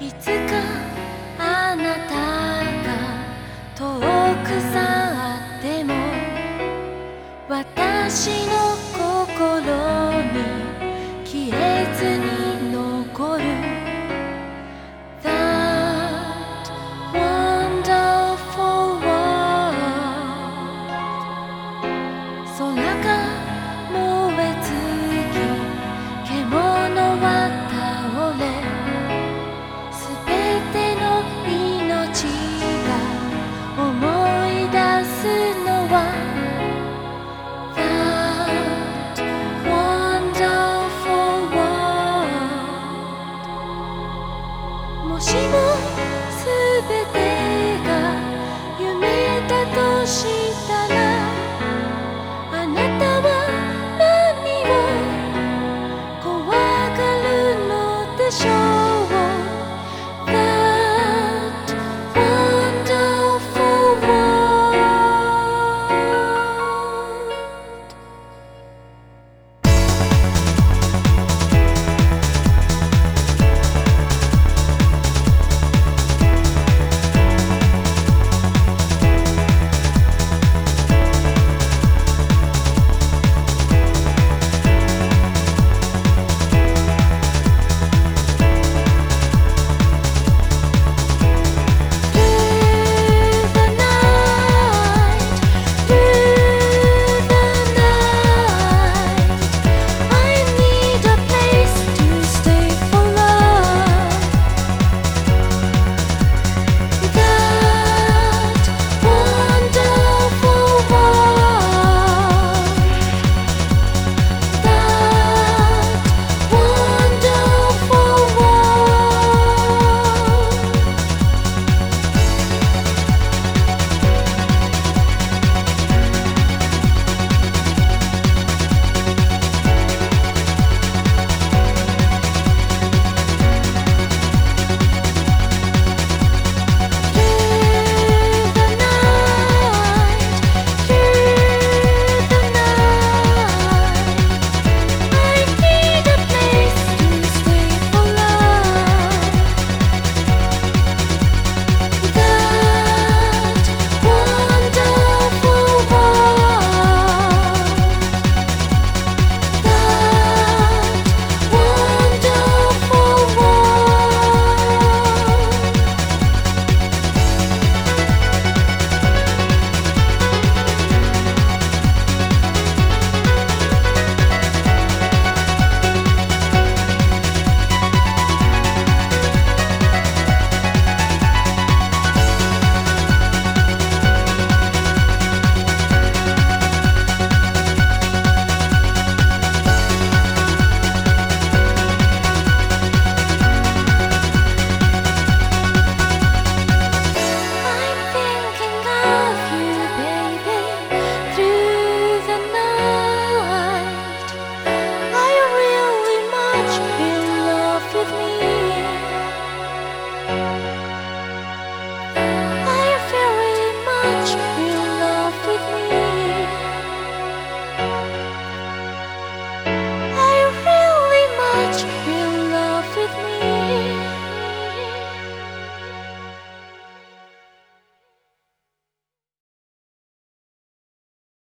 いつかあなたが遠く去っても私の心に消えずに残る That wonderful world 空が燃え尽き獣は倒れすべての命が思い出すのは That wonderful world もしもすべて